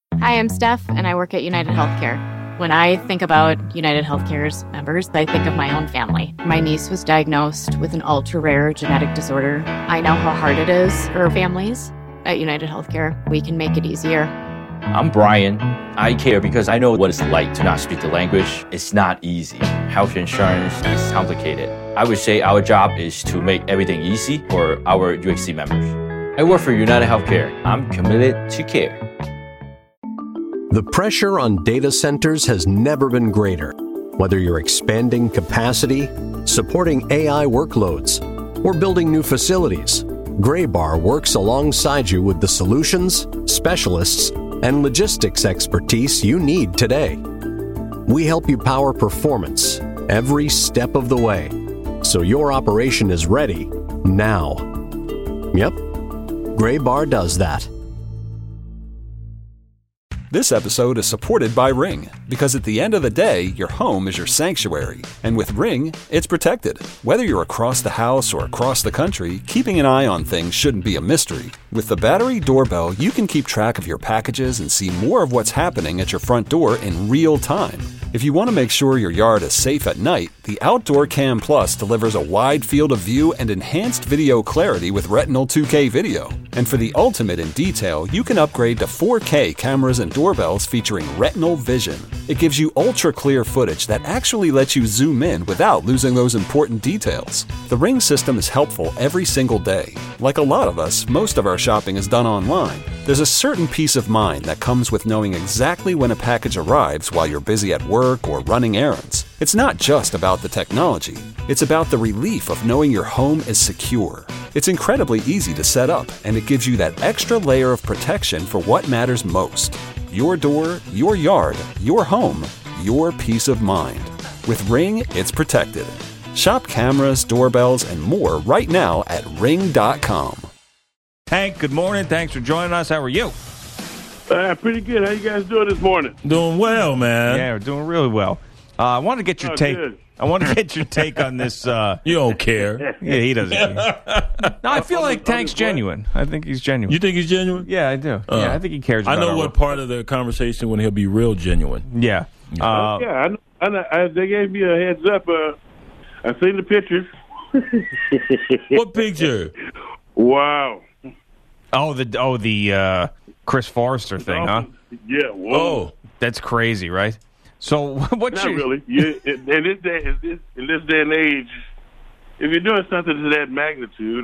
Hi, I'm Steph, and I work at United Healthcare. When I think about United Healthcare's members, I think of my own family. My niece was diagnosed with an ultra-rare genetic disorder. I know how hard it is for families. At United Healthcare, we can make it easier. I'm Brian. I care because I know what it's like to not speak the language. It's not easy. Health insurance is complicated. I would say our job is to make everything easy for our UHC members. I work for United Healthcare. I'm committed to care. The pressure on data centers has never been greater. Whether you're expanding capacity, supporting AI workloads, or building new facilities, Graybar works alongside you with the solutions, specialists, and logistics expertise you need today. We help you power performance every step of the way, so your operation is ready now. Yep, Graybar does that. This episode is supported by Ring, because at the end of the day, your home is your sanctuary. And with Ring, it's protected. Whether you're across the house or across the country, keeping an eye on things shouldn't be a mystery. With the Battery Doorbell, you can keep track of your packages and see more of what's happening at your front door in real time. If you want to make sure your yard is safe at night, the Outdoor Cam Plus delivers a wide field of view and enhanced video clarity with Retinal 2K video. And for the ultimate in detail, you can upgrade to 4K cameras and doorbells featuring Retinal Vision. It gives you ultra-clear footage that actually lets you zoom in without losing those important details. The Ring system is helpful every single day. Like a lot of us, most of our shopping is done online. There's a certain peace of mind that comes with knowing exactly when a package arrives while you're busy at work or running errands. It's not just about the technology. It's about the relief of knowing your home is secure. It's incredibly easy to set up, and it gives you that extra layer of protection for what matters most. Your door, your yard, your home, your peace of mind. With Ring, it's protected. Shop cameras, doorbells, and more right now at ring.com. Hank, good morning. Thanks for joining us. How are you? Pretty good. How you guys doing this morning? Doing well, man. Yeah, we're doing really well. I want to get your take. Good. I want to get your take on this. You don't care. Yeah, he doesn't care. No, I feel like Tank's genuine. I think he's genuine. You think he's genuine? Yeah, I do. Yeah, I think he cares about I know our what work. part of the conversation when he'll be real genuine. Yeah. Yeah, they gave me a heads up. I seen the pictures. What picture? Wow. The Chris Forrester thing, huh? Yeah. Whoa. Oh, That's crazy, right? So what's Not your really. In this day and age, if you're doing something to that magnitude,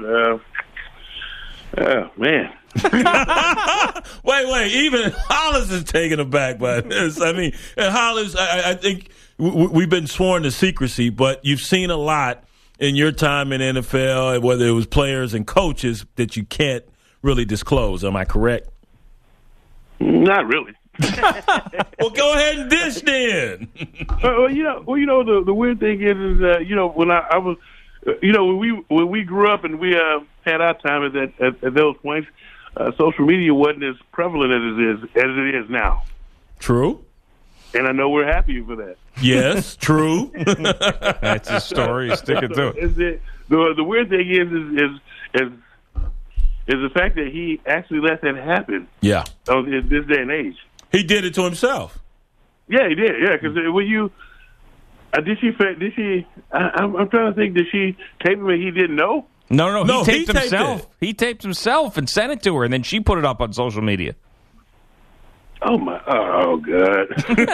man. wait. Even Hollis is taken aback by this. I mean, and Hollis, I think we've been sworn to secrecy, but you've seen a lot in your time in NFL, whether it was players and coaches, that you can't really disclose. Am I correct? Not really. Well, go ahead and dish then. The weird thing is when I was, when we grew up and we had our time at those points, social media wasn't as prevalent as it is now. True. And I know we're happy for that. Yes, true. That's his story. He's sticking to it. The weird thing is the fact that he actually let that happen. Yeah. In this day and age. He did it to himself. Yeah, he did. Yeah, because when you did she? I'm trying to think. Did she tape him and he didn't know? No, he taped himself. it. He taped himself and sent it to her, and then she put it up on social media. Oh my! Oh God!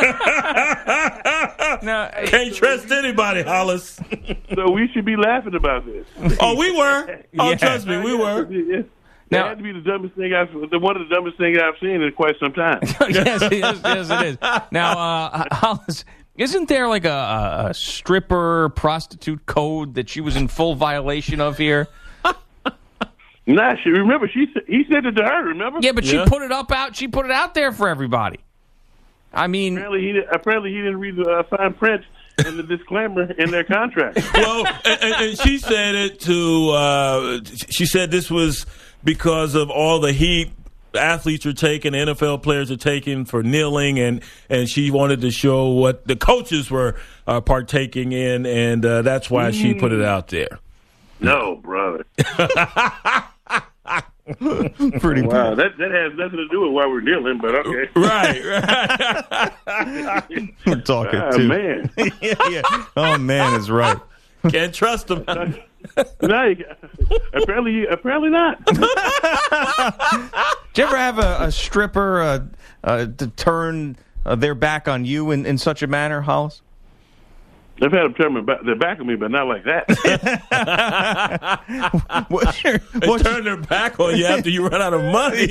No, Can't trust anybody, Hollis. So we should be laughing about this. Oh, we were. Oh, Yeah. trust me, we were. That had to be the dumbest thing one of the dumbest things I've seen in quite some time. yes, it is. Now, Hollis, isn't there like a stripper prostitute code that she was in full violation of here? Nah, remember he said it to her. Remember? Yeah, but Yeah. she put it out. She put it out there for everybody. I mean, apparently he didn't read the fine print and the disclaimer in their contract. Well, and she said it to. She said this was because of all the heat athletes are taking, NFL players are taking for kneeling, and she wanted to show what the coaches were partaking in, and that's why she put it out there. No, brother. Pretty Wow, that has nothing to do with why we're dealing, but okay. Right. We're talking Ah, too. man. Yeah. Oh man is right. Can't trust them. No, apparently not. Did you ever have a stripper to turn their back on you in such a manner, Hollis? They've had them turn their back on me, but not like that. They turn their back on you after you run out of money.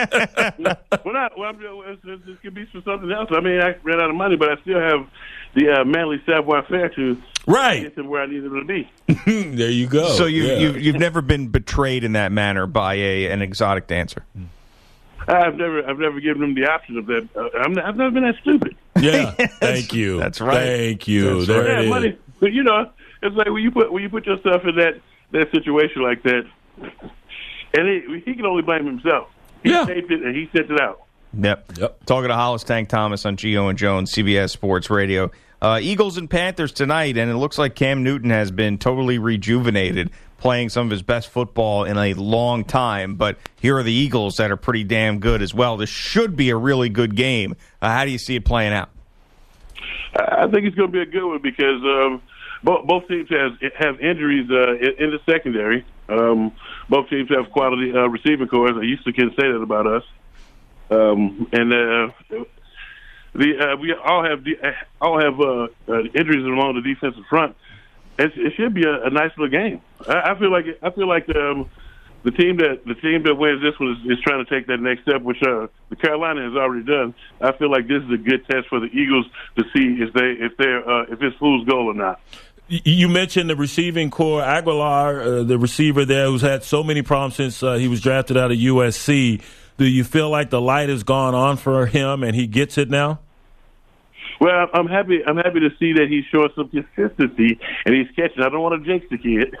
This could be for something else. I mean, I ran out of money, but I still have the manly savoir-faire to Right. get them where I need them to be. There you go. So you've never been betrayed in that manner by an exotic dancer. I've never given them the option of that. I've never been that stupid. Yeah. Thank you. That's right. Thank you. That's There right. it is. Money, but it's like when you put yourself in that situation like that, and he can only blame himself. He taped it and he sent it out. Yep. Talking to Hollis Tank Thomas on Gio and Jones, CBS Sports Radio. Eagles and Panthers tonight, and it looks like Cam Newton has been totally rejuvenated, playing some of his best football in a long time. But here are the Eagles that are pretty damn good as well. This should be a really good game. How do you see it playing out? I think it's going to be a good one because both teams have injuries in the secondary. Both teams have quality receiving corps. I used to can't say that about us. We all have injuries along the defensive front. It should be a nice little game. I feel like the team that wins this one is trying to take that next step, which the Carolina has already done. I feel like this is a good test for the Eagles to see if it's fool's goal or not. You mentioned the receiving core, Aguilar, the receiver there who's had so many problems since he was drafted out of USC. Do you feel like the light has gone on for him and he gets it now? Well, I'm happy to see that he's showing some consistency and he's catching. I don't want to jinx the kid,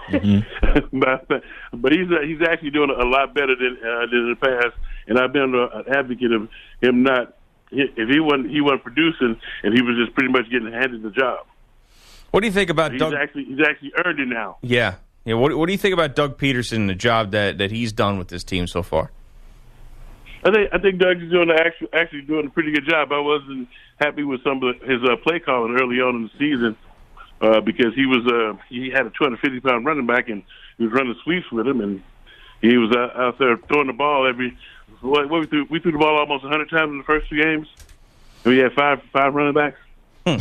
but he's actually doing a lot better than in the past. And I've been an advocate of him not if he wasn't producing and he was just pretty much getting handed the job. What do you think about Doug? He's actually earned it now. Yeah. What do you think about Doug Peterson and the job that he's done with this team so far? I think Doug is actually doing a pretty good job. I wasn't happy with some of his play calling early on in the season because he had a 250-pound running back and he was running sweeps with him, and he was out there throwing the ball we threw the ball almost 100 times in the first 2 games. And we had five running backs. So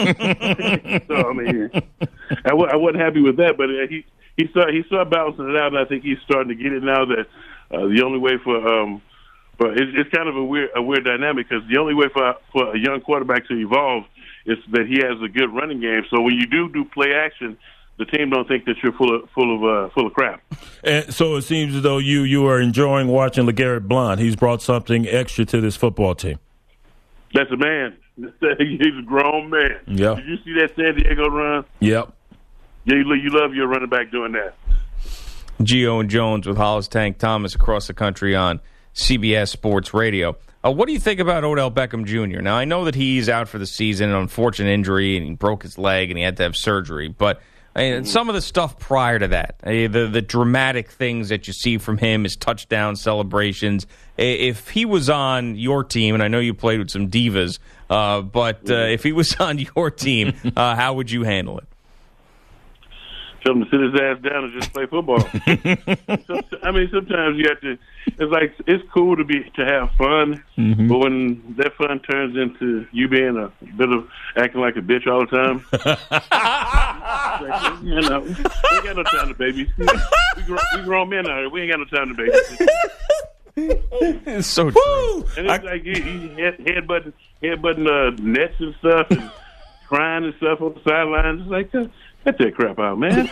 I mean, I wasn't happy with that, but he started balancing it out, and I think he's starting to get it now. That the only way but it's kind of a weird dynamic because the only way for a young quarterback to evolve is that he has a good running game. So when you do play action, the team don't think that you're full of crap. And so it seems as though you are enjoying watching LeGarrette Blount. He's brought something extra to this football team. That's a man. He's a grown man. Yeah. Did you see that San Diego run? Yep. Yeah, you love your running back doing that. Gio and Jones with Hollis Tank Thomas across the country on CBS Sports Radio. What do you think about Odell Beckham Jr.? Now, I know that he's out for the season, an unfortunate injury, and he broke his leg, and he had to have surgery. But some of the stuff prior to that, the dramatic things that you see from him, his touchdown celebrations, if he was on your team, and I know you played with some divas, but if he was on your team, how would you handle it? Tell him to sit his ass down and just play football. I mean, sometimes you have to. It's cool to have fun, but when that fun turns into you being a bit of acting like a bitch all the time, we ain't got no time to baby. We grown men out here. We ain't got no time to baby. It's so true. And it's like he headbutting nets and stuff and crying and stuff on the sidelines. It's like, cut that crap out, man.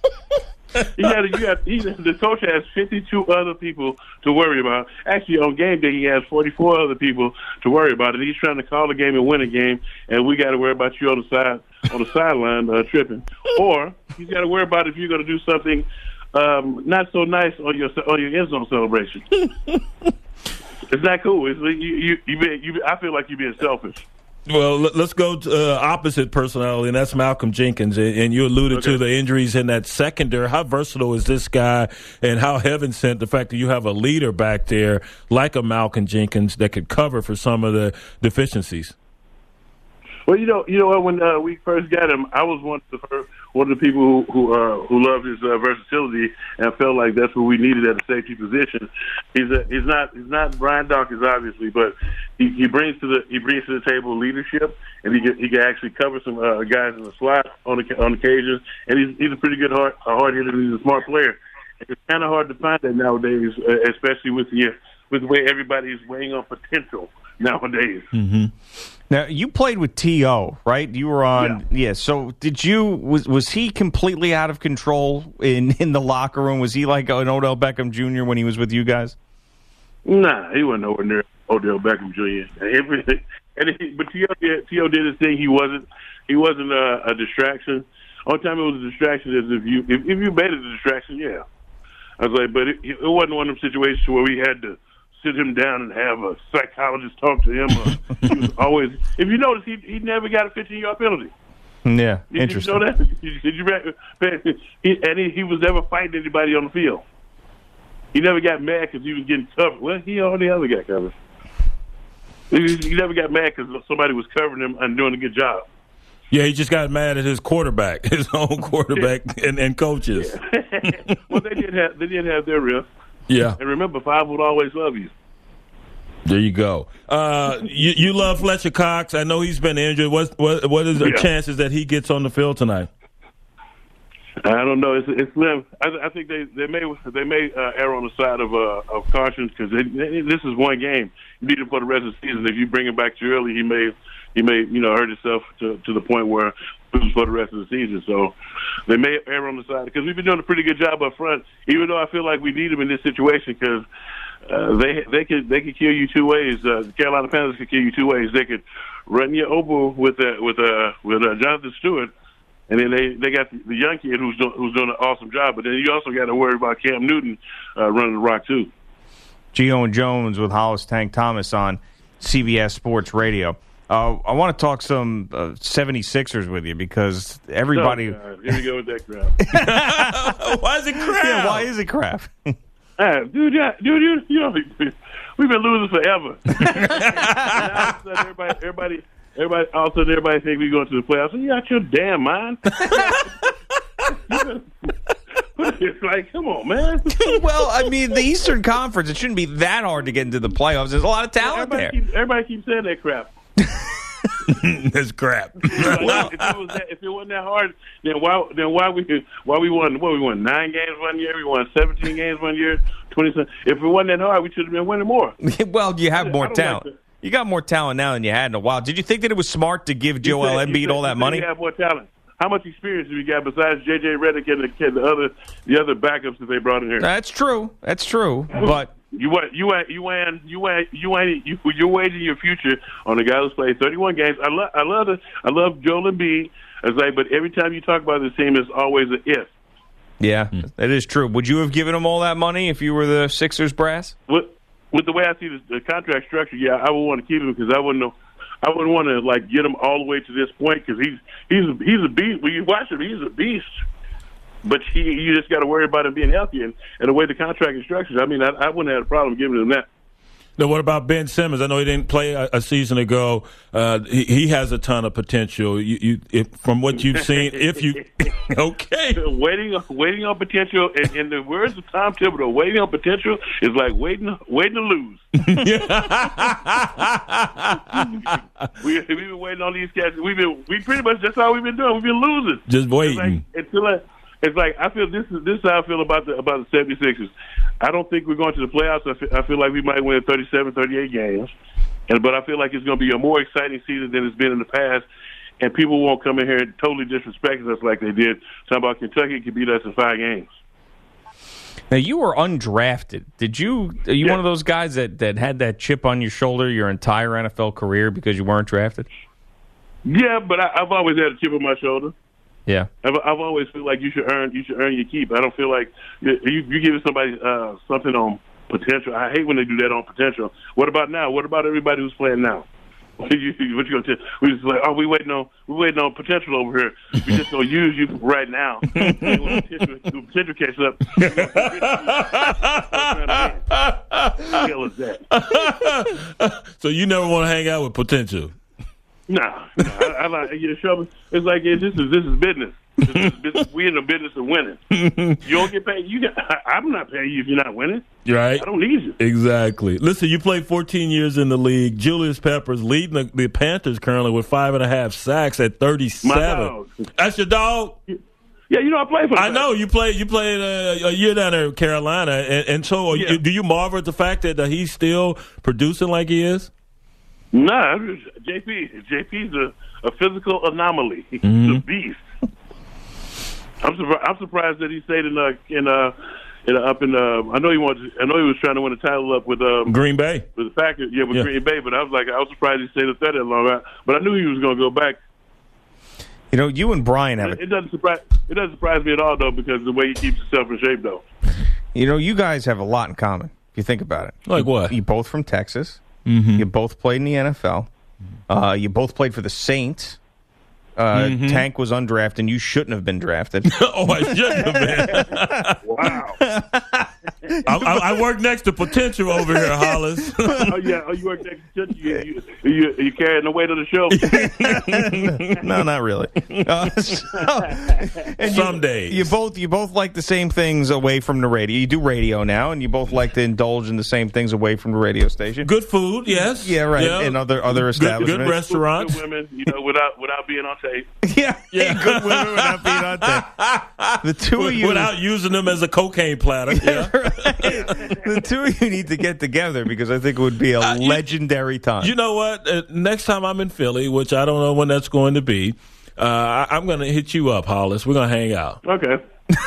The coach has 52 other people to worry about. Actually, on game day, he has 44 other people to worry about, and he's trying to call a game and win a game, and we got to worry about you on the sideline tripping. Or he's got to worry about if you're going to do something not so nice on your end zone celebration. It's not cool. I feel like you're being selfish. Well, let's go to opposite personality, and that's Malcolm Jenkins. And you alluded to the injuries in that secondary. How versatile is this guy, and how heaven sent the fact that you have a leader back there like a Malcolm Jenkins that could cover for some of the deficiencies? Well, you know what? When we first got him, I was one of the people who loved his versatility and felt like that's what we needed at the safety position. He's not Brian Dawkins, obviously, but he brings to the table leadership, and he can actually cover some guys in the slot on occasion. And he's a pretty good hard hitter. He's a smart player. It's kind of hard to find that nowadays, especially with the way everybody's weighing on potential nowadays. Mm-hmm. Now, you played with T.O., right? You were on, so was he completely out of control in the locker room? Was he like an Odell Beckham Jr. when he was with you guys? Nah, he wasn't nowhere near Odell Beckham Jr. But T.O. did his thing. He wasn't a distraction. Only time it was a distraction is if you made it a distraction, yeah. I was like, but it wasn't one of them situations where we had to sit him down and have a psychologist talk to him. He was always, if you notice, he never got a 15-yard penalty. Yeah, interesting. Did you know that? He was never fighting anybody on the field. He never got mad because he was getting covered. Well, he already other got covered. He never got mad because somebody was covering him and doing a good job. Yeah, he just got mad at his quarterback, his own quarterback and coaches. Yeah. Well, they did have their riff. Yeah. And remember, 5 would always love you. There you go. You love Fletcher Cox. I know he's been injured. What is the chances that he gets on the field tonight? I don't know. It's slim. I think they may err on the side of caution because this is one game. You need him for the rest of the season. If you bring him back too early, he may hurt himself to the point where for the rest of the season. So they may err on the side because we've been doing a pretty good job up front. Even though I feel like we need him in this situation because they could kill you two ways. The Carolina Panthers could kill you two ways. They could run you over with Jonathan Stewart, and then they got the young kid who's doing an awesome job. But then you also got to worry about Cam Newton running the rock too. Gio and Jones with Hollis Tank Thomas on CBS Sports Radio. I want to talk some 76ers with you because everybody. Here we go with that crap. Why is it crap? Yeah, why is it crap? Dude, you know, we've been losing forever. All of a sudden, everybody think we're going to the playoffs. You out your damn mind? It's like, come on, man. Well, I mean, the Eastern Conference, it shouldn't be that hard to get into the playoffs. There's a lot of talent there. Everybody keeps saying that crap. That's crap. Well, if it wasn't that hard, then why we won 9 games one year, we won 17 games one year, 27. If it wasn't that hard, we should have been winning more. Well, you have more talent. You got more talent now than you had in a while. Did you think that it was smart to give Joel Embiid all that money? You have more talent. How much experience do we got besides J.J. Redick and the other backups that they brought in here? That's true. But you're waging your future on a guy who's played 31 games. I love Joel Embiid. But every time you talk about this team, it's always an if. Yeah, that is true. Would you have given him all that money if you were the Sixers brass? With the way I see the contract structure, yeah, I would want to keep him because I wouldn't want to get him all the way to this point because he's a beast. When you watch him, he's a beast. But you just got to worry about him being healthy and the way the contract is structured. I mean, I wouldn't have a problem giving him that. Now, what about Ben Simmons? I know he didn't play a season ago. He has a ton of potential. From what you've seen, okay, waiting on potential. In the words of Tom Thibodeau, waiting on potential is like waiting to lose. We've been waiting on these guys. We pretty much that's all we've been doing. We've been losing, just waiting It's like I feel this is how I feel about the 76ers. I don't think we're going to the playoffs. I feel like we might win 37, 38 games, but I feel like it's going to be a more exciting season than it's been in the past. And people won't come in here and totally disrespect us like they did. Talking about Kentucky could beat us in 5 games. Now you were undrafted. Are you one of those guys that had that chip on your shoulder your entire NFL career because you weren't drafted? Yeah, but I've always had a chip on my shoulder. Yeah, I've always feel like you should earn your keep. I don't feel like you giving somebody something on potential. I hate when they do that on potential. What about now? What about everybody who's playing now? What you gonna tell? We just like, we waiting on potential over here. We just gonna use you right now. When potential catch up. Hell is that? So you never want to hang out with potential? Nah. I like you show. It's like this is business. We in the business of winning. You don't get paid. I'm not paying you if you're not winning. Right. I don't need you. Exactly. Listen, you played 14 years in the league. Julius Peppers leading the Panthers currently with 5.5 sacks at 37. My dog. That's your dog? Yeah, I play for. I know you played a year down there in Carolina, and so do you marvel at the fact that he's still producing like he is? Nah, JP's a physical anomaly. He's a beast. I'm surprised that he stayed up in. I know he was trying to win a title up with Green Bay. With the Packers, with Green Bay. But I was surprised he stayed up there that long. But I knew he was going to go back. You know, you and Brian have it doesn't surprise me at all though, because of the way he keeps himself in shape though. You know, you guys have a lot in common if you think about it. Like what? You both from Texas. Mm-hmm. You both played in the NFL. You both played for the Saints. Tank was undrafted, and you shouldn't have been drafted. Oh, I shouldn't have been. Wow. I work next to potential over here, Hollis. Oh, yeah. You work next to potential. You carrying the weight of the show? No, not really. Some days. You both like the same things away from the radio. You do radio now, and you both like to indulge in the same things away from the radio station. Good food, yes. Yeah, right. Yeah. And other establishments. Good restaurants. Good women, without being on tape. Yeah. Good women without being on tape. The two of you, without using them as a cocaine platter. Yeah. The two of you need to get together, because I think it would be a legendary time. You know what? Next time I'm in Philly, which I don't know when that's going to be, I'm going to hit you up, Hollis. We're going to hang out. Okay.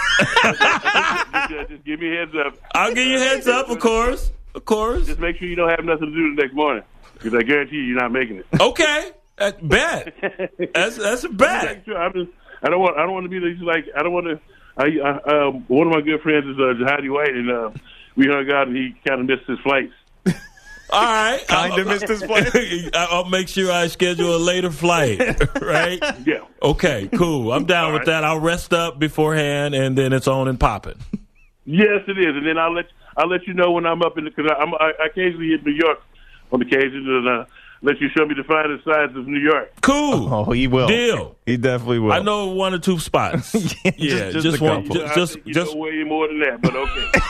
Just give me a heads up. I'll give you a heads up, of course. Of course. Just make sure you don't have nothing to do the next morning, because I guarantee you're not making it. Okay. Bet. That's a bet. I don't want to be like, I don't want to. One of my good friends is Jihadi White, and we hung out, and he kind of missed his flights. All right. Kind of missed his flight. I'll make sure I schedule a later flight, right? Yeah. Okay, cool. I'm down with that. I'll rest up beforehand, and then it's on and popping. Yes, it is. And then I'll let you know when I'm up in the, because I occasionally hit New York on occasion, and let you show me the finest sides of New York. Cool. Oh, he will. Deal. He definitely will. I know one or two spots. just one. Just way more than that, but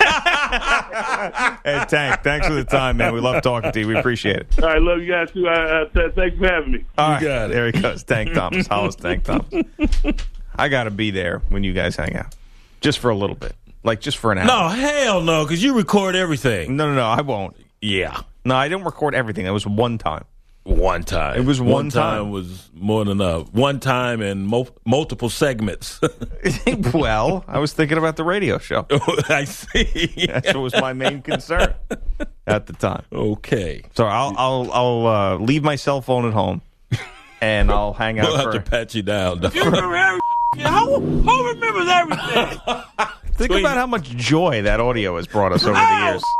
okay. Hey, Tank, thanks for the time, man. We love talking to you. We appreciate it. All right, love you guys too. Thanks for having me. All right, got it. there he goes. Tank Thomas, Hollis Tank Thomas. I got to be there when you guys hang out, just for a little bit, like just for an hour. No, hell no, because you record everything. No, I won't. Yeah. No, I didn't record everything. That was one time. One time. It was one time. Was more than enough. One time and multiple segments. Well, I was thinking about the radio show. I see. That was my main concern at the time. Okay. So I'll leave my cell phone at home, and I'll hang out. We'll have to pat you down. Who remembers everything? Think about how much joy that audio has brought us over the years.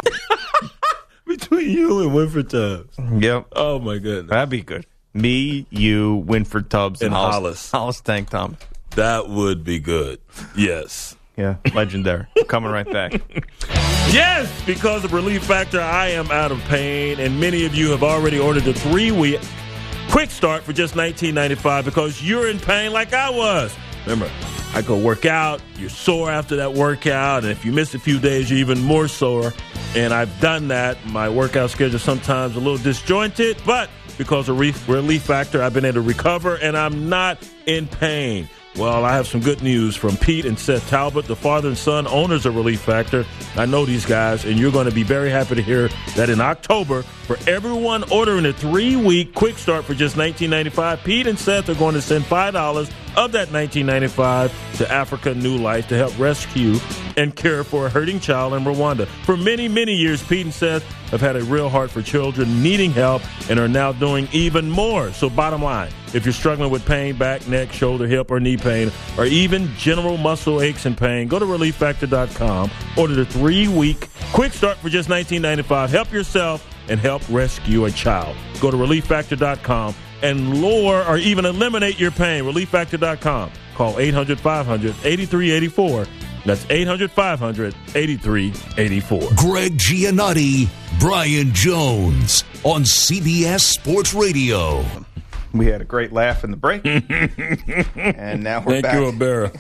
Between you and Winfred Tubbs. Yep. Oh, my goodness. That'd be good. Me, you, Winfred Tubbs, and Hollis. Hollis Tank Thomas. That would be good. Yes. Yeah, legendary. Coming right back. Yes, because of Relief Factor, I am out of pain, and many of you have already ordered a 3-week quick start for just $19.95 because you're in pain like I was. Remember, I go work out, you're sore after that workout, and if you miss a few days, you're even more sore. And I've done that. My workout schedule sometimes a little disjointed, but because of Relief Factor, I've been able to recover, and I'm not in pain. Well, I have some good news from Pete and Seth Talbot, the father and son owners of Relief Factor. I know these guys, and you're going to be very happy to hear that in October, for everyone ordering a 3-week quick start for just $19.95, Pete and Seth are going to send $5 of that $19.95 to Africa New Life to help rescue and care for a hurting child in Rwanda. For many, many years, Pete and Seth have had a real heart for children needing help and are now doing even more. So bottom line, if you're struggling with pain, back, neck, shoulder, hip, or knee pain, or even general muscle aches and pain, go to ReliefFactor.com. Order the 3-week quick start for just $19.95. Help yourself and help rescue a child. Go to ReliefFactor.com and lower or even eliminate your pain. ReliefFactor.com. Call 800-500-8384. That's 800-500-8384. Greg Giannotti, Brian Jones on CBS Sports Radio. We had a great laugh in the break. And now we're back. Thank you, Abera.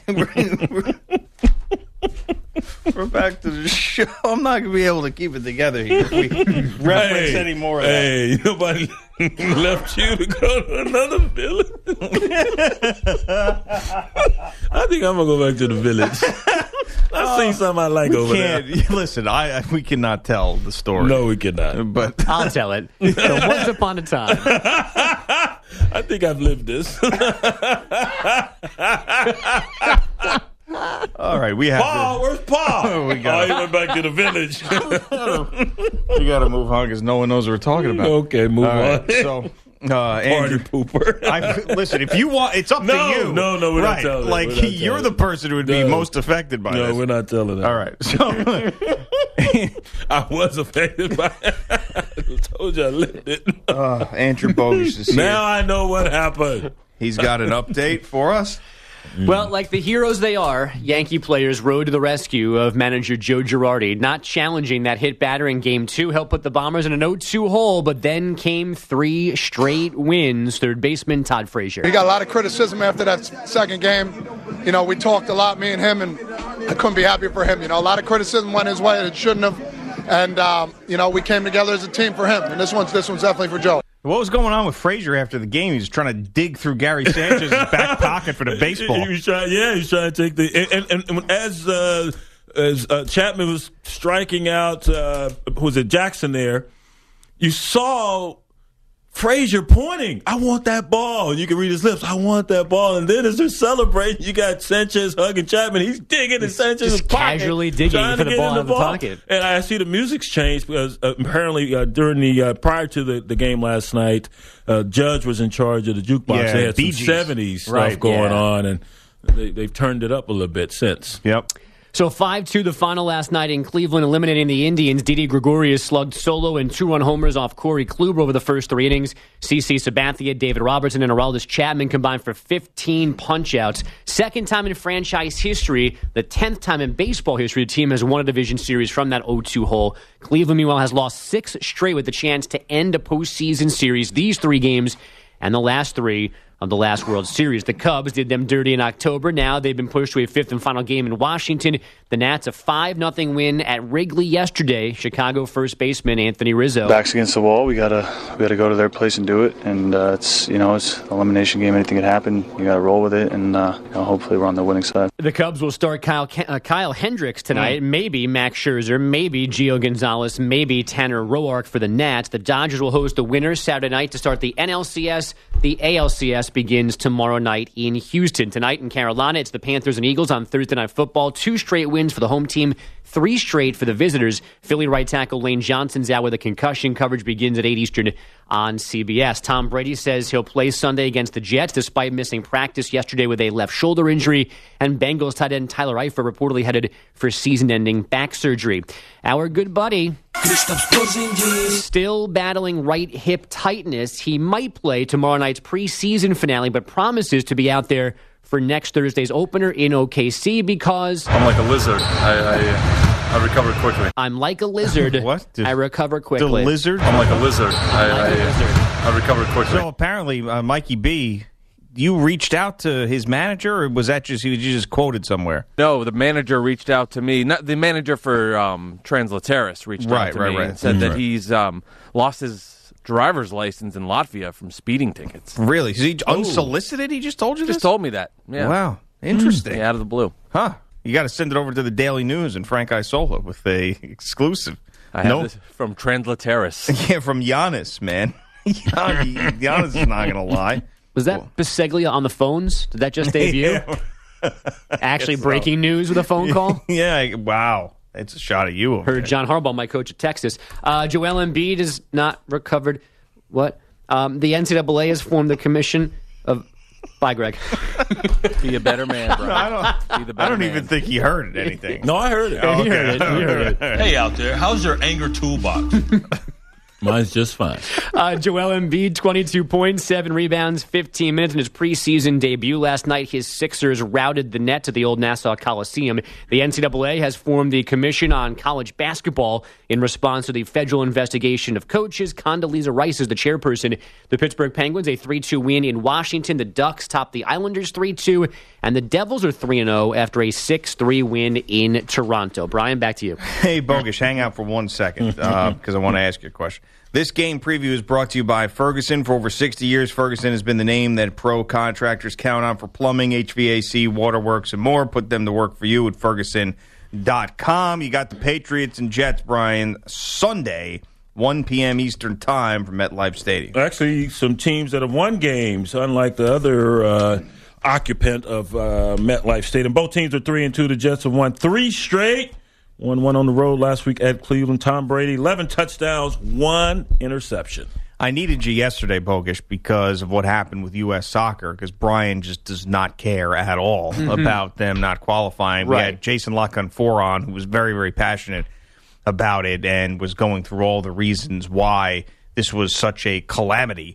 We're back to the show. I'm not going to be able to keep it together here if we reference any more of that. Hey, nobody left you to go to another village. I think I'm going to go back to the village. I've seen something I like over there. Listen, we cannot tell the story. No, we cannot. But I'll tell it. So once upon a time. I think I've lived this. all right, we have Paul, where's Paul? He went back to the village. we got to move on because no one knows what we're talking about. Okay, move on. So, Andrew, party pooper. Listen, if you want, it's up to you. No, we're not telling that. Like, We're not you're telling the person who would be most affected by this. No, we're not telling that. All right. So, I was affected by it. I told you I lived it. Andrew Bogusch is here. Now I know what happened. He's got an update for us. Well, like the heroes they are, Yankee players rode to the rescue of manager Joe Girardi. Not challenging that hit batter in Game 2 helped put the Bombers in a 0-2 hole, but then came 3 straight wins. Third baseman Todd Frazier. He got a lot of criticism after that second game. You know, we talked a lot, me and him, and I couldn't be happier for him. You know, a lot of criticism went his way and it shouldn't have. And, you know, we came together as a team for him. And this one's definitely for Joe. What was going on with Frazier after the game? He was trying to dig through Gary Sanchez's back pocket for the baseball. He was trying to take the and as Chapman was striking out, was it Jackson there? You saw Frazier pointing, "I want that ball." You can read his lips, "I want that ball." And then as they're celebrating, you got Sanchez hugging Chapman. He's digging in Sanchez's pocket, casually digging for the ball out of the pocket. And I see the music's changed because apparently during the prior to the game last night, Judge was in charge of the jukebox. Yeah, they had some BGs. 70s stuff going on, and they've turned it up a little bit since. Yep. So 5-2 the final last night in Cleveland, eliminating the Indians. Didi Gregorius slugged solo and 2-run homers off Corey Kluber over the first 3 innings. CC Sabathia, David Robertson, and Aroldis Chapman combined for 15 punch-outs. Second time in franchise history, the 10th time in baseball history, the team has won a division series from that 0-2 hole. Cleveland, meanwhile, has lost 6 straight with the chance to end a postseason series. These 3 games and the last 3 of the last World Series. The Cubs did them dirty in October. Now they've been pushed to a 5th and final game in Washington. The Nats a 5-0 win at Wrigley yesterday. Chicago first baseman Anthony Rizzo. Backs against the wall. We gotta go to their place and do it. And it's an elimination game. Anything can happen. You gotta roll with it, and hopefully we're on the winning side. The Cubs will start Kyle Hendricks tonight. Maybe Max Scherzer. Maybe Gio Gonzalez. Maybe Tanner Roark for the Nats. The Dodgers will host the winners Saturday night to start the NLCS. The ALCS begins tomorrow night in Houston. Tonight in Carolina, it's the Panthers and Eagles on Thursday Night Football. 2 straight wins for the home team, 3 straight for the visitors. Philly right tackle Lane Johnson's out with a concussion. Coverage begins at 8 Eastern on CBS. Tom Brady says he'll play Sunday against the Jets despite missing practice yesterday with a left shoulder injury. And Bengals tight end Tyler Eifert reportedly headed for season-ending back surgery. Our good buddy still battling right hip tightness. He might play tomorrow night's preseason finale, but promises to be out there for next Thursday's opener in OKC because I'm like a lizard. I recover quickly. I'm like a lizard. What? I recover quickly. The lizard? I'm like a lizard. I recover quickly. So apparently, Mikey B, you reached out to his manager, or was that just you just quoted somewhere? No, the manager reached out to me. Not the manager for Translateris reached out to me and said that he's lost his driver's license in Latvia from speeding tickets. Really? Is he unsolicited? He just told you this? Just told me that. Yeah. Wow. Interesting. Yeah, out of the blue. Huh. You got to send it over to the Daily News and Frank Isola with a exclusive. I have this from Translateris. Yeah, from Giannis, man. Giannis is not going to lie. Was that Biseglia on the phones? Did that just debut? Actually breaking news with a phone call? Yeah, wow. It's a shot at you. Heard John Harbaugh, my coach at Texas. Joel Embiid is not recovered. What? The NCAA has formed the commission of... Bye, Greg. Be a better man, bro. I don't even think he heard anything. No, I heard it. He heard it. Hey, out there, how's your anger toolbox? Mine's just fine. Joel Embiid, 22 points, 7 rebounds, 15 minutes in his preseason debut. Last night, his Sixers routed the Nets at the old Nassau Coliseum. The NCAA has formed the Commission on College Basketball in response to the federal investigation of coaches. Condoleezza Rice is the chairperson. The Pittsburgh Penguins, a 3-2 win in Washington. The Ducks top the Islanders 3-2. And the Devils are 3-0 after a 6-3 win in Toronto. Brian, back to you. Hey, Bogusch, hang out for 1 second because I want to ask you a question. This game preview is brought to you by Ferguson. For over 60 years, Ferguson has been the name that pro contractors count on for plumbing, HVAC, waterworks, and more. Put them to work for you at Ferguson.com. You got the Patriots and Jets, Brian, Sunday, 1 p.m. Eastern Time from MetLife Stadium. Actually, some teams that have won games, unlike the other occupant of MetLife Stadium. Both teams are 3-2. The Jets have won 3 straight. 1-1 on the road last week at Cleveland. Tom Brady, 11 touchdowns, 1 interception. I needed you yesterday, Bogusch, because of what happened with U.S. Soccer, because Brian just does not care at all about them not qualifying. Right. We had Jason LaConfort on, who was very, very passionate about it and was going through all the reasons why this was such a calamity.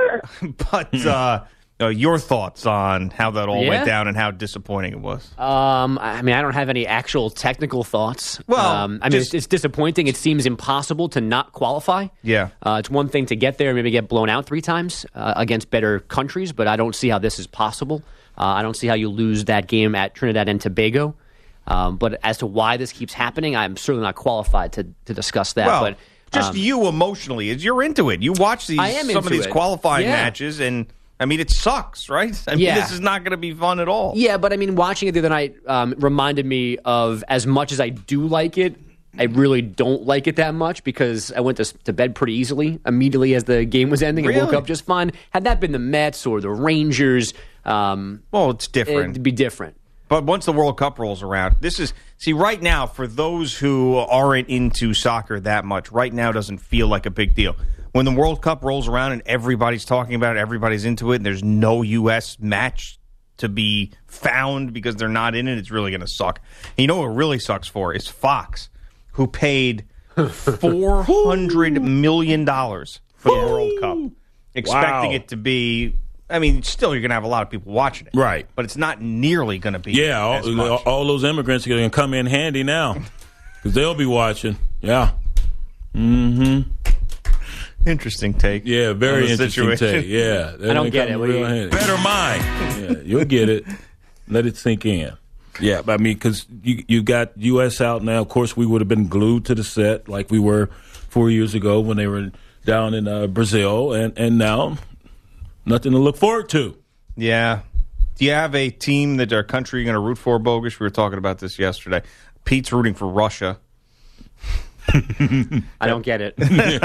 But your thoughts on how that all went down and how disappointing it was? I mean, I don't have any actual technical thoughts. Well, it's disappointing. It seems impossible to not qualify. Yeah. It's one thing to get there and maybe get blown out 3 times against better countries, but I don't see how this is possible. I don't see how you lose that game at Trinidad and Tobago. But as to why this keeps happening, I'm certainly not qualified to discuss that. Well, but just you emotionally, you're into it. You watch some of these qualifying matches, and I mean, it sucks, right? I mean, this is not going to be fun at all. Yeah, but I mean, watching it the other night reminded me of, as much as I do like it, I really don't like it that much because I went to bed pretty easily immediately as the game was ending and woke up just fine. Had that been the Mets or the Rangers, well, it's different. It'd be different. But once the World Cup rolls around, right now, for those who aren't into soccer that much, right now doesn't feel like a big deal. When the World Cup rolls around and everybody's talking about it, everybody's into it, and there's no U.S. match to be found because they're not in it, it's really going to suck. And you know what really sucks for is Fox, who paid $400 million for the World Cup, expecting it to be... I mean, still, you're going to have a lot of people watching it. Right. But it's not nearly going to be as much. All those immigrants are going to come in handy now because they'll be watching. Yeah. Mm-hmm. Interesting take. Yeah, very interesting take. Yeah. I don't get it. Better mind. Yeah, you'll get it. Let it sink in. Yeah, I mean, because you got U.S. out now. Of course, we would have been glued to the set like we were 4 years ago when they were down in Brazil, and now nothing to look forward to. Yeah. Do you have a team that our country you're going to root for, Bogusch? We were talking about this yesterday. Pete's rooting for Russia. I don't get it.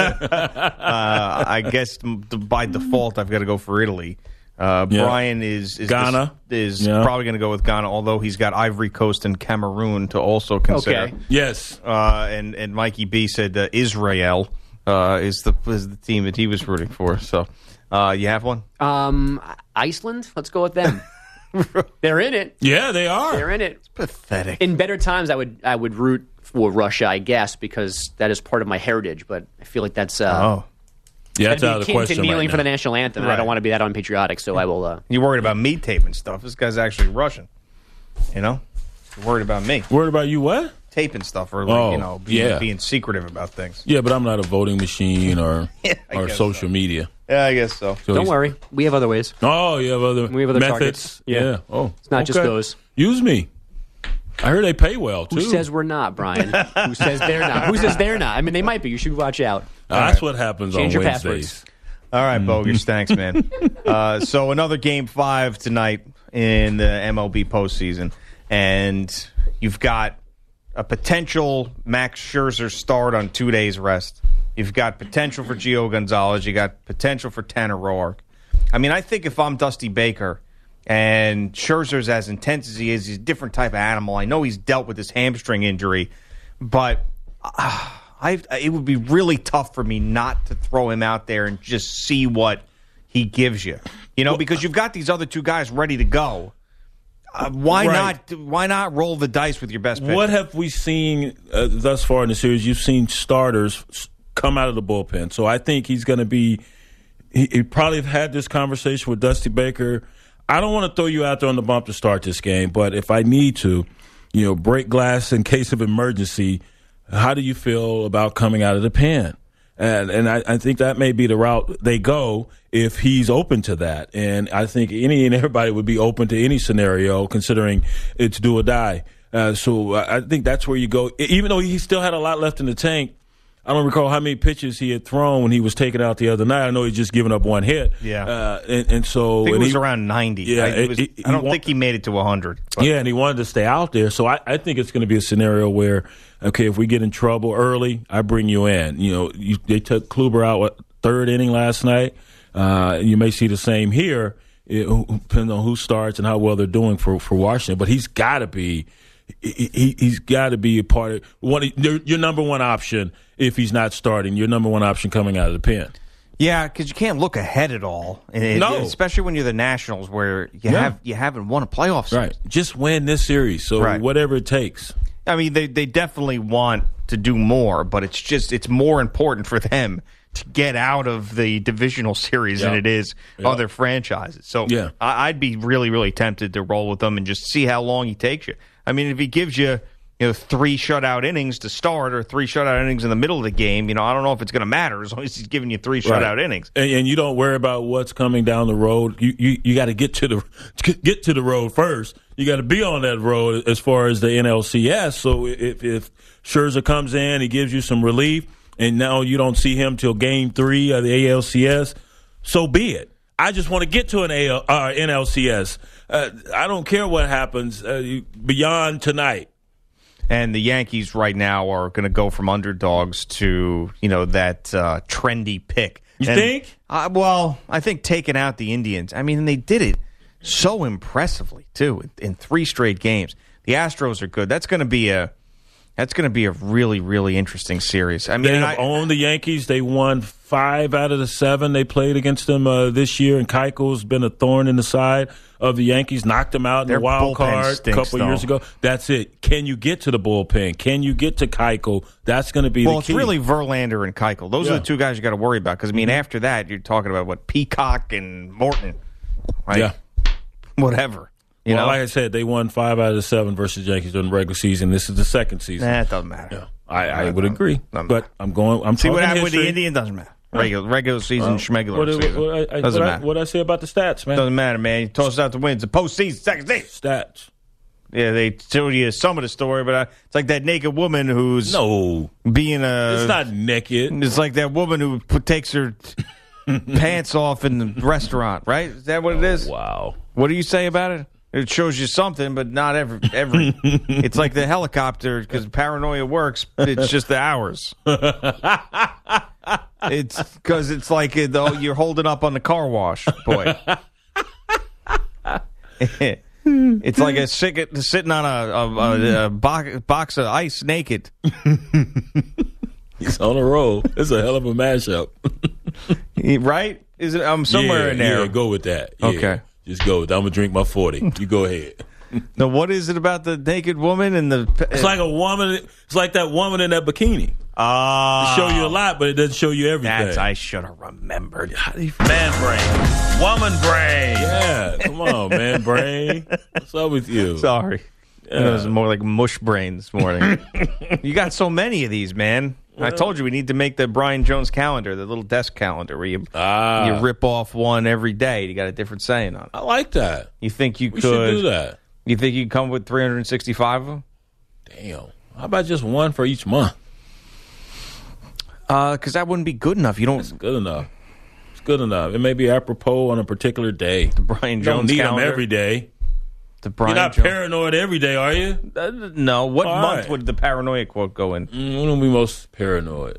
I guess by default, I've got to go for Italy. Brian is Ghana probably going to go with Ghana, although he's got Ivory Coast and Cameroon to also consider. Okay. Yes. And Mikey B said Israel is the team that he was rooting for. So you have one? Iceland? Let's go with them. They're in it. Yeah, they are. They're in it. It's pathetic. In better times, I would root for Russia, I guess, because that is part of my heritage. But I feel like that's yeah, that's out of the question. To kneeling right for now. the national anthem, and I don't want to be that unpatriotic, so I will. You're worried about me taping stuff. This guy's actually Russian. You know, you're worried about me. Worried about you? What? Taping stuff, or being secretive about things. Yeah, but I'm not a voting machine or social media. Yeah, I guess so. Don't worry, we have other ways. Oh, you have other methods. Targets. Yeah. Oh, it's not just those. Use me. I heard they pay well too. Who says we're not, Brian? Who says they're not? Who says they're not? I mean, they might be. You should watch out. That's what happens Change on your Wednesdays. passwords. All right, Bogusch. Thanks, man. So another Game 5 tonight in the MLB postseason, and you've got a potential Max Scherzer start on 2 days rest. You've got potential for Gio Gonzalez. You got potential for Tanner Roark. I mean, I think if I'm Dusty Baker and Scherzer's as intense as he is, he's a different type of animal. I know he's dealt with this hamstring injury, but it would be really tough for me not to throw him out there and just see what he gives you. You know, because you've got these other two guys ready to go. Why not roll the dice with your best pitcher? What have we seen thus far in the series? You've seen starters come out of the bullpen. So I think he's going to be – he probably had this conversation with Dusty Baker. I don't want to throw you out there on the bump to start this game, but if I need to, break glass in case of emergency, how do you feel about coming out of the pen? And I think that may be the route they go if he's open to that. And I think any and everybody would be open to any scenario, considering it's do or die. So I think that's where you go. Even though he still had a lot left in the tank, I don't recall how many pitches he had thrown when he was taken out the other night. I know he's just given up one hit. Yeah. And so I think it was around 90. Yeah, I don't think he made it to 100. But. Yeah, and he wanted to stay out there. So I think it's going to be a scenario where, okay, if we get in trouble early, I bring you in. They took Kluber out, third inning last night. You may see the same here, depending on who starts and how well they're doing for Washington. But he's got to be he's got to be a part of your number one option if he's not starting. Your number one option coming out of the pen. Yeah, because you can't look ahead at all. No, especially when you're the Nationals, where you haven't won a playoff series. Right, just win this series. So whatever it takes. I mean, they definitely want to do more, but it's more important for them to get out of the divisional series than it is other franchises. So I'd be really, really tempted to roll with them and just see how long he takes you. I mean, if he gives you 3 shutout innings to start or 3 shutout innings in the middle of the game, I don't know if it's going to matter as long as he's giving you 3 shutout innings. And you don't worry about what's coming down the road. You got to get to the road first. You got to be on that road as far as the NLCS. So if Scherzer comes in, he gives you some relief, and now you don't see him till Game 3 of the ALCS, so be it. I just want to get to an NLCS. I don't care what happens beyond tonight. And the Yankees right now are going to go from underdogs to, that trendy pick. You think? Well, I think taking out the Indians. I mean, they did it so impressively, too, in 3 straight games. The Astros are good. That's going to be a really, really interesting series. I mean, they have owned the Yankees. They won 5 out of the 7 they played against them this year, and Keuchel's been a thorn in the side of the Yankees. Knocked them out in the wild card a couple of years ago. That's it. Can you get to the bullpen? Can you get to Keuchel? That's going to be the key. Well, it's really Verlander and Keuchel. Those are the 2 guys you got to worry about because, after that, you're talking about, Peacock and Morton, right? Yeah. Whatever. Like I said, they won 5 out of the 7 versus Yankees during the regular season. This is the second season. It doesn't matter. Yeah. I would agree, but I'm see what happened history. with the Indian doesn't matter. Regular season, schmegular season. Doesn't matter. What I say about the stats, man? Doesn't matter, man. You toss out the wins. The postseason, second season. Stats. Yeah, they told you some of the story, but it's like that naked woman who's being a. It's not naked. It's like that woman who takes her pants off in the restaurant, right? Is that what it is? Wow. What do you say about it? It shows you something, but not every. It's like the helicopter because paranoia works. It's just the hours. It's because it's like you're holding up on the car wash, boy. It's like sitting on a box of ice naked. He's on a roll. It's a hell of a mashup, right? Is it? I'm somewhere in there. Yeah, go with that. Yeah. Okay. Just go. I'm gonna drink my 40. You go ahead. Now, what is it about the naked woman and the? It's like a woman. It's like that woman in that bikini. It show you a lot, but it doesn't show you everything. I should have remembered. Man brain, woman brain. Yeah, come on, man brain. What's up with you? Sorry, it was more like mush brain this morning. You got so many of these, man. I told you we need to make the Brian Jones calendar, the little desk calendar where you rip off one every day. You got a different saying on it. I like that. You think you we could should do that? You think you could come with 365 of them? Damn. How about just one for each month? Because that wouldn't be good enough. You don't. It's good enough. It's good enough. It may be apropos on a particular day. The Brian Jones you don't need calendar. them every day. You're not paranoid every day, are you? No. What month would the paranoia quote go in? When are we most paranoid?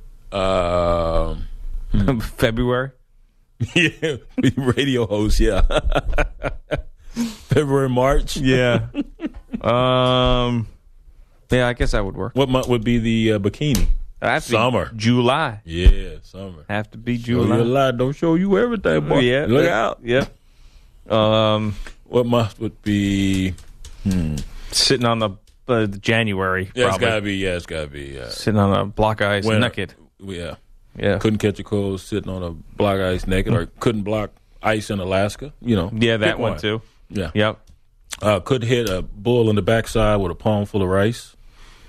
February? Yeah. Radio host, yeah. February, March? Yeah. Yeah, I guess that would work. What month would be the bikini? Summer. July. Yeah, summer. Have to be July. Show you a lot. Don't show you everything, boy. Yeah. Look out. Yeah. What month would be sitting on the January? Yeah, probably. it's gotta be. Sitting on a block of ice naked. Yeah. Yeah. Couldn't catch a cold sitting on a block of ice naked, or couldn't block ice in Alaska. Yeah, that one too. Yeah. Yep. Could hit a bull in the backside with a palm full of rice.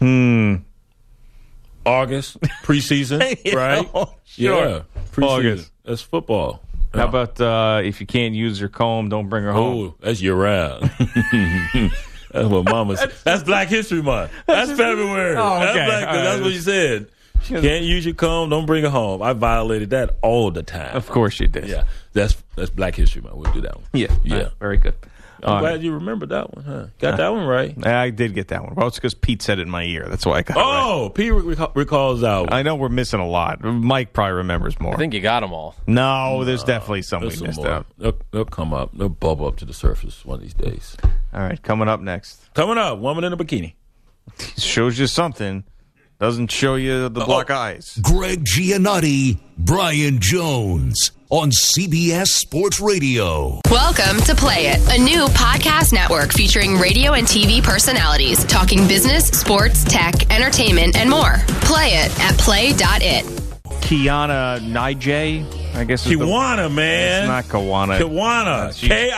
August, preseason, right? Sure. Yeah, preseason. August. That's football. How about if you can't use your comb, don't bring her home? Oh, that's year round. That's what Mama said. That's Black History Month. That's February. Oh, okay. That's what you said. Can't use your comb, don't bring her home. I violated that all the time. Of course you did. Yeah, that's Black History Month. We'll do that one. Yeah. Yeah. Very good. I'm glad you remembered that one, huh? Got that one right. I did get that one. Well, it's because Pete said it in my ear. That's why I got it right. Oh, Pete recalls that one. I know we're missing a lot. Mike probably remembers more. I think you got them all. No, there's definitely some we There's missed more. out. They'll come up. They'll bubble up to the surface one of these days. All right, coming up next. Coming up, woman in a bikini. Shows you something. Doesn't show you the black eyes. Greg Giannotti, Brian Jones on CBS Sports Radio. Welcome to Play It, a new podcast network featuring radio and TV personalities talking business, sports, tech, entertainment, and more. Play it at play.it. Kiana Nijay, I guess. Kiwana, man. It's not Kiwana. Kiwana.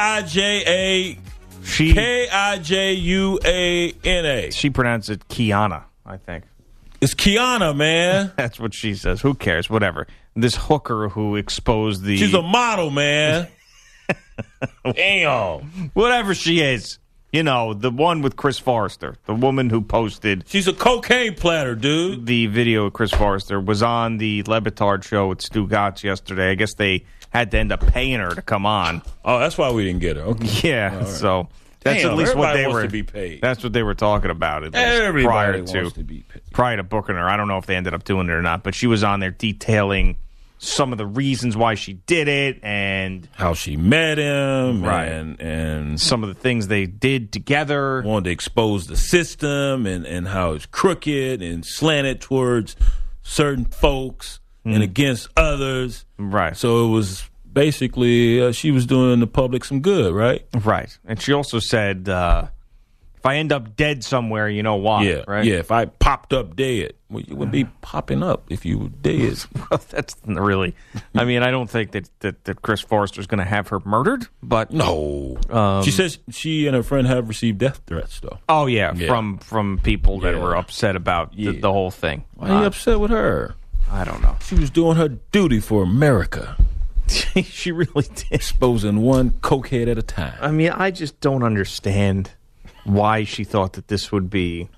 Kijuana. She pronounced it Kiana, I think. It's Kiana, man. That's what she says. Who cares? Whatever. This hooker who exposed the... She's a model, man. Damn. Whatever she is. You know, the one with Chris Forrester. The woman who posted... She's a cocaine platter, dude. The video of Chris Forrester was on the Le Batard show with Stu Gatz yesterday. I guess they had to end up paying her to come on. Oh, that's why we didn't get her. Okay. Yeah, right. So... That's Damn, at least what they wants were. To be paid. That's what they were talking about. At least Everybody wants to be paid. Prior to booking her, I don't know if they ended up doing it or not, but she was on there detailing some of the reasons why she did it and how she met him, right? And some of the things they did together. Wanted to expose the system and how it's crooked and slanted towards certain folks and against others. Right. So it was. Basically, she was doing the public some good, right? Right. And she also said, if I end up dead somewhere, you know why, yeah, right? Yeah, if I popped up dead, well, you wouldn't be popping up if you were dead. Well, that's really... I mean, I don't think that Chris Forrester's going to have her murdered, but... No. She says she and her friend have received death threats, though. Oh, yeah, from people that were upset about the whole thing. Why are you upset with her? I don't know. She was doing her duty for America. She really did. Exposing one cokehead at a time. I mean, I just don't understand why she thought that this would be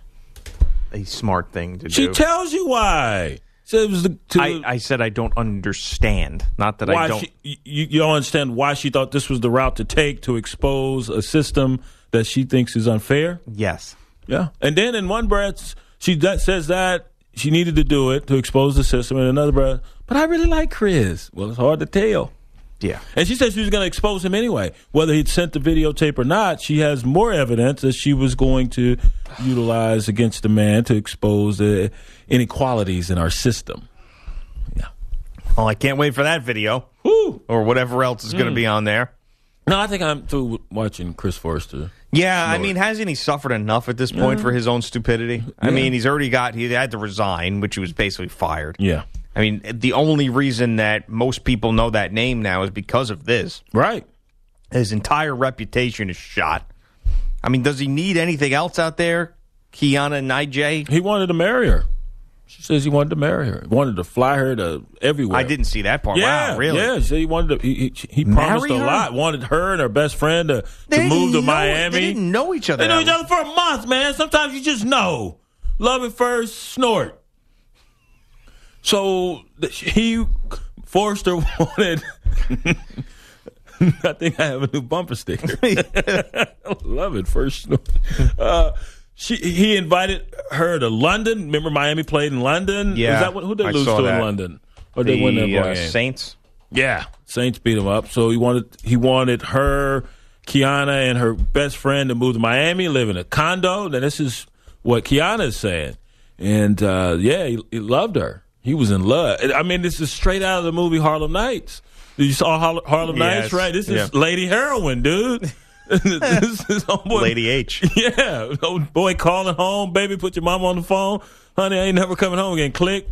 a smart thing to do. She tells you why. So it was I said I don't understand. Not that I don't. You don't understand why she thought this was the route to take to expose a system that she thinks is unfair? Yes. Yeah. And then in one breath, she says that she needed to do it to expose the system. In another breath, but I really like Chris. Well, it's hard to tell. Yeah. And she said she was going to expose him anyway. Whether he'd sent the videotape or not, she has more evidence that she was going to utilize against the man to expose the inequalities in our system. Yeah. Well, I can't wait for that video. Woo. Or whatever else is going to be on there. No, I think I'm through watching Chris Forrester. Yeah, I mean, hasn't he suffered enough at this point for his own stupidity? I mean, he had to resign, which he was basically fired. Yeah. I mean, the only reason that most people know that name now is because of this. Right. His entire reputation is shot. I mean, does he need anything else out there? Kiana Nijay? He wanted to marry her. She says he wanted to marry her. He wanted to fly her to everywhere. I didn't see that part. Yeah, wow, really? Yeah, so he wanted to. He promised a lot. Wanted her and her best friend to move to Miami. They didn't know each other. They knew each other for a month, man. Sometimes you just know. Love at first snort. So Forrester wanted. I think I have a new bumper sticker. Love it first snort. He invited her to London. Remember, Miami played in London. Yeah, who did they lose to in London? Or they win that ball game? Saints. Yeah, Saints beat them up. So he wanted her, Kiana, and her best friend to move to Miami, live in a condo. Now this is what Kiana is saying, and he loved her. He was in love. I mean, this is straight out of the movie Harlem Nights. You saw Harlem Nights, right? This is Lady Heroin, dude. This is homeboy, Lady H. Yeah, old boy calling home, baby, put your mama on the phone. Honey, I ain't never coming home again. Click.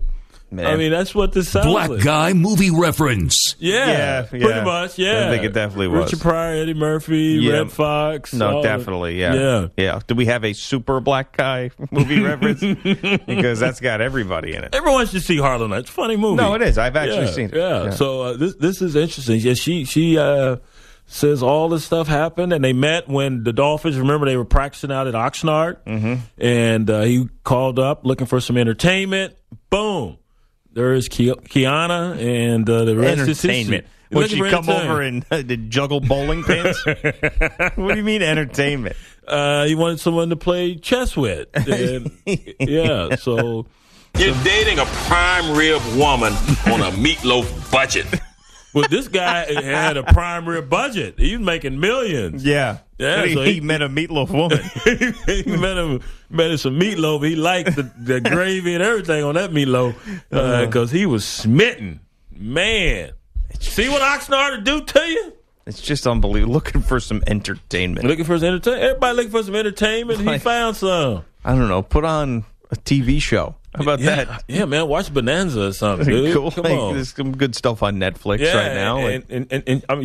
man. I mean, that's what this sounds Black like. guy movie reference. Yeah, pretty much, yeah. I think it definitely was. Richard Pryor, Eddie Murphy, Red Fox. No, definitely, yeah. Do we have a super black guy movie reference? Because that's got everybody in it. Everyone should see Harlem Nights. It's a funny movie. No, it is. I've actually seen it. Yeah. So this is interesting. Yeah, she says all this stuff happened, and they met when the Dolphins, remember, they were practicing out at Oxnard, and he called up looking for some entertainment. Boom. There's Kiana, and the rest is history. Would she come over and juggle bowling pins? What do you mean entertainment? He wanted someone to play chess with. And, yeah, so... You're dating a prime rib woman on a meatloaf budget. Well, this guy had a prime rib budget. He was making millions. Yeah. So he met a meatloaf woman. He met some meatloaf. He liked the gravy and everything on that meatloaf because he was smitten. Man. See what Oxnard will do to you? It's just unbelievable. Looking for some entertainment. Everybody looking for some entertainment. He found some. I don't know. Put on a TV show. How about that? Yeah, man. Watch Bonanza or something, dude. Cool. Come on. There's some good stuff on Netflix right now. And I mean,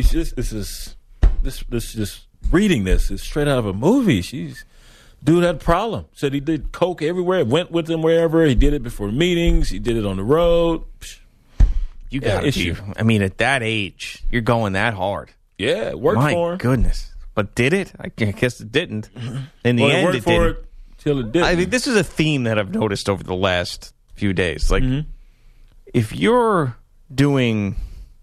this just reading this is straight out of a movie. Dude had a problem. Said he did coke everywhere. Went with him wherever. He did it before meetings. He did it on the road. You got issue. I mean, at that age, you're going that hard. Yeah, it worked for him. My goodness. But did it? I guess it didn't. In the end, it didn't. Till it didn't. I think this is a theme that I've noticed over the last few days. Like, if you're doing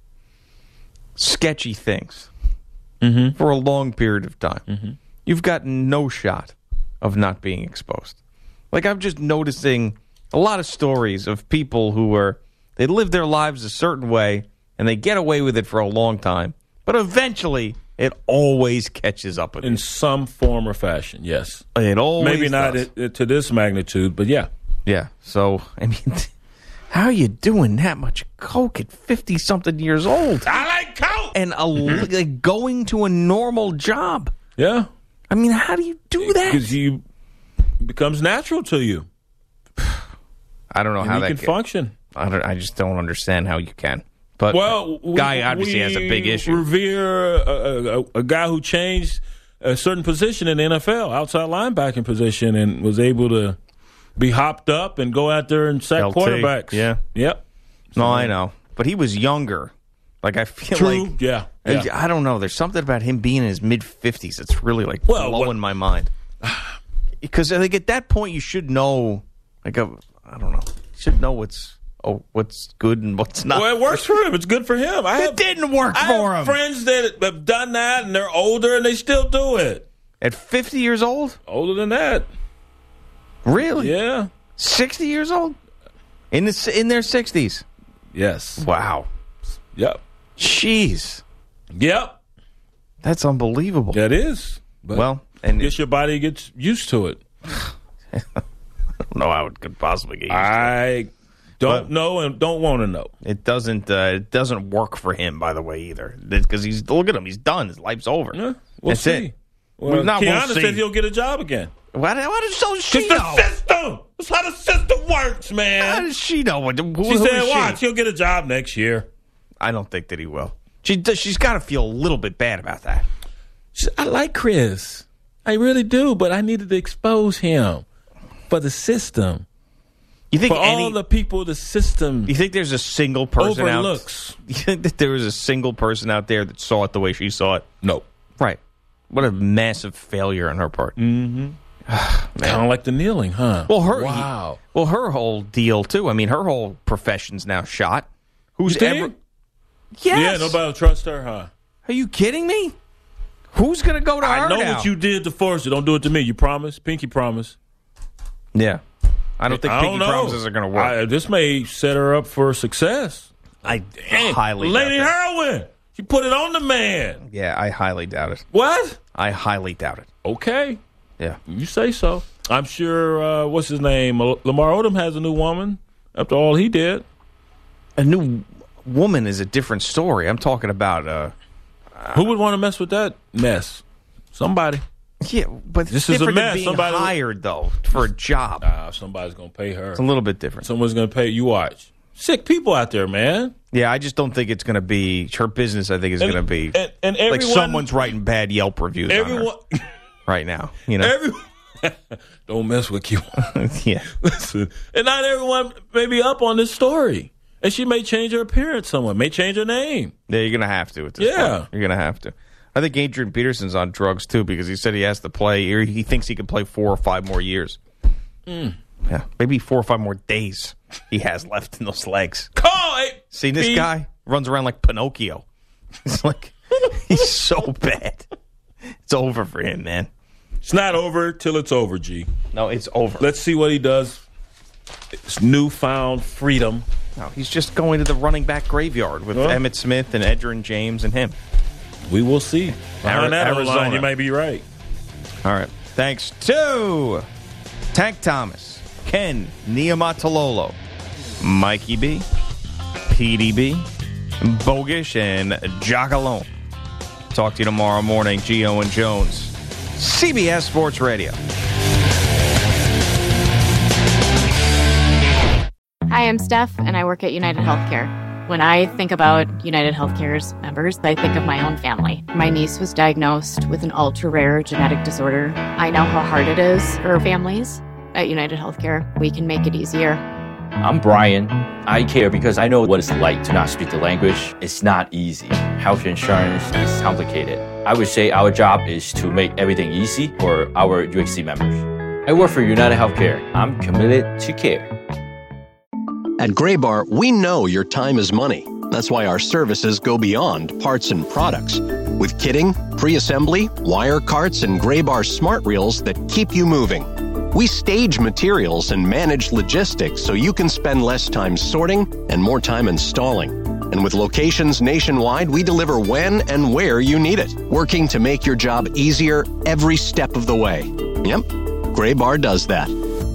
sketchy things for a long period of time, you've got no shot of not being exposed. Like, I'm just noticing a lot of stories of people who they live their lives a certain way and they get away with it for a long time, but eventually it always catches up with in some form or fashion. Yes, it always maybe not does. to this magnitude, but yeah. So I mean, how are you doing that much coke at 50-something years old? I like coke and like going to a normal job. Yeah, I mean, how do you do that? Because it becomes natural to you. I don't know how that can function. I just don't understand how you can. But guy obviously has a big issue. Revere a guy who changed a certain position in the NFL, outside linebacking position, and was able to be hopped up and go out there and sack quarterbacks. Yeah. Yep. No, I know. But he was younger. Like, I feel like... Yeah. I don't know. There's something about him being in his mid-50s that's really, like, blowing my mind. Because I think at that point you should know, like, I don't know. You should know what's good and what's not. Well, it works for him. It's good for him. It didn't work for him. Friends that have done that, and they're older, and they still do it. At 50 years old? Older than that. Really? Yeah. 60 years old? In their 60s? Yes. Wow. Yep. Jeez. Yep. That's unbelievable. That is. But and I guess your body gets used to it. I don't know how it could possibly get used to it. I don't know and don't want to know. It doesn't work for him, by the way, either. Because look at him. He's done. His life's over. Yeah, That's see. it. Well, Kiana said he'll get a job again. Why does she know? know? The system. That's how the system works, man. How does she know? She said, watch, he'll get a job next year. I don't think that he will. She's got to feel a little bit bad about that. I like Chris. I really do, but I needed to expose him for the system. You think all the people, the system. You think there's a single person overlooks? You think that there was a single person out there that saw it the way she saw it? No. Right. What a massive failure on her part. Mm-hmm. Kind of like the kneeling, huh? Well, her whole deal too. I mean, her whole profession's now shot. Who's ever? Yes. Yeah, nobody will trust her, huh? Are you kidding me? Who's gonna go to her I know now? what you did to force it. Don't do it to me. You promise? Pinky promise. Yeah. I don't think pinky promises are going to work. This may set her up for success. I highly Lady doubt it. Heroin. She put it on the man. Yeah, I highly doubt it. What? I highly doubt it. Okay. Yeah. You say so. I'm sure, what's his name? Lamar Odom has a new woman after all he did. A new woman is a different story. I'm talking about... who would want to mess with that mess? Somebody. Yeah, but this it's is a different mess. than being Somebody hired, though, for a job. Somebody's going to pay her. It's a little bit different. Someone's going to pay you. Watch. sick people out there, man. Yeah, I just don't think it's going to be her business. I think is going to be and everyone, like someone's writing bad Yelp reviews on her right now. You know, don't mess with you. Yeah, listen, and not everyone may be up on this story, and she may change her appearance. Someone may change her name. Yeah, you're going to have to. At this point. You're going to have to. I think Adrian Peterson's on drugs too because he said he has to play. Or he thinks he can play 4 or 5 more years. Yeah, maybe 4 or 5 more days he has left in those legs. Call it. See, this guy runs around like Pinocchio. It's like he's so bad. It's over for him, man. It's not over till it's over, G. No, it's over. Let's see what he does. It's newfound freedom. No, he's just going to the running back graveyard with Emmitt Smith and Edgerrin James and him. We will see. Behind that Arizona. You might be right. All right. Thanks to Tank Thomas, Ken Niumatalolo, Mikey B, PDB, Bogish, and Jackalone. Talk to you tomorrow morning. Gio and Jones, CBS Sports Radio. Hi, I'm Steph, and I work at United Healthcare. When I think about United Healthcare's members, I think of my own family. My niece was diagnosed with an ultra-rare genetic disorder. I know how hard it is for families. At United Healthcare, we can make it easier. I'm Brian. I care because I know what it's like to not speak the language. It's not easy. Health insurance is complicated. I would say our job is to make everything easy for our UHC members. I work for United Healthcare. I'm committed to care. At Graybar, we know your time is money. That's why our services go beyond parts and products. With kitting, pre-assembly, wire carts, and Graybar smart reels that keep you moving. We stage materials and manage logistics so you can spend less time sorting and more time installing. And with locations nationwide, we deliver when and where you need it, working to make your job easier every step of the way. Yep, Graybar does that.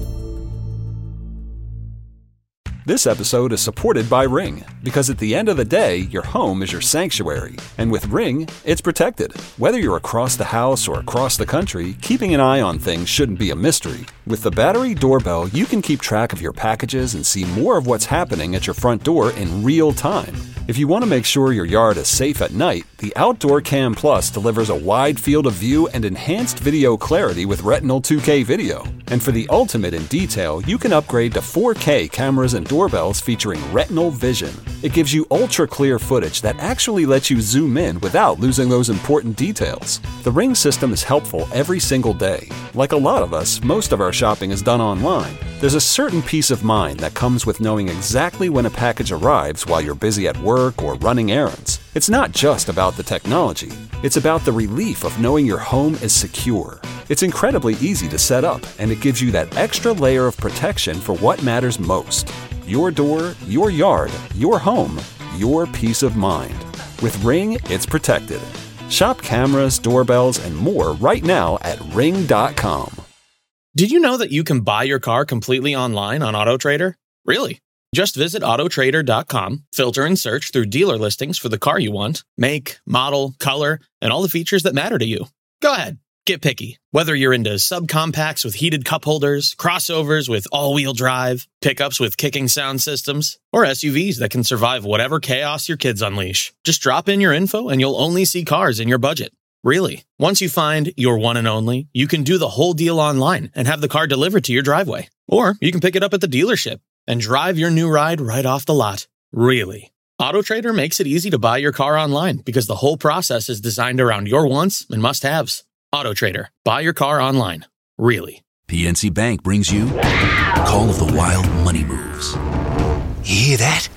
This episode is supported by Ring, because at the end of the day, your home is your sanctuary. And with Ring, it's protected. Whether you're across the house or across the country, keeping an eye on things shouldn't be a mystery. With the battery doorbell, you can keep track of your packages and see more of what's happening at your front door in real time. If you want to make sure your yard is safe at night, the Outdoor Cam Plus delivers a wide field of view and enhanced video clarity with Retinal 2K video. And for the ultimate in detail, you can upgrade to 4K cameras and doorbells featuring Retinal Vision. It gives you ultra-clear footage that actually lets you zoom in without losing those important details. The Ring system is helpful every single day. Like a lot of us, most of our shopping is done online. There's a certain peace of mind that comes with knowing exactly when a package arrives while you're busy at work or running errands. It's not just about the technology. It's about the relief of knowing your home is secure. It's incredibly easy to set up, and it gives you that extra layer of protection for what matters most. Your door, your yard, your home, your peace of mind. With Ring, it's protected. Shop cameras, doorbells, and more right now at Ring.com. Did you know that you can buy your car completely online on AutoTrader? Really? Just visit autotrader.com, filter and search through dealer listings for the car you want, make, model, color, and all the features that matter to you. Go ahead, get picky. Whether you're into subcompacts with heated cup holders, crossovers with all-wheel drive, pickups with kicking sound systems, or SUVs that can survive whatever chaos your kids unleash. Just drop in your info and you'll only see cars in your budget. Really. Once you find your one and only, you can do the whole deal online and have the car delivered to your driveway. Or you can pick it up at the dealership and drive your new ride right off the lot. Really. AutoTrader makes it easy to buy your car online because the whole process is designed around your wants and must-haves. AutoTrader. Buy your car online. Really. PNC Bank brings you Call of the Wild Money Moves. You hear that?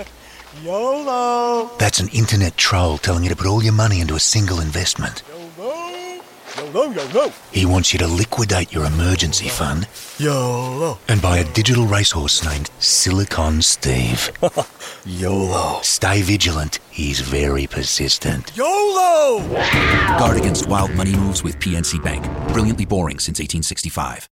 YOLO! That's an internet troll telling you to put all your money into a single investment. YOLO! He wants you to liquidate your emergency fund YOLO! and buy a digital racehorse named Silicon Steve. YOLO! Stay vigilant. He's very persistent. YOLO! Guard against wild money moves with PNC Bank. Brilliantly boring since 1865.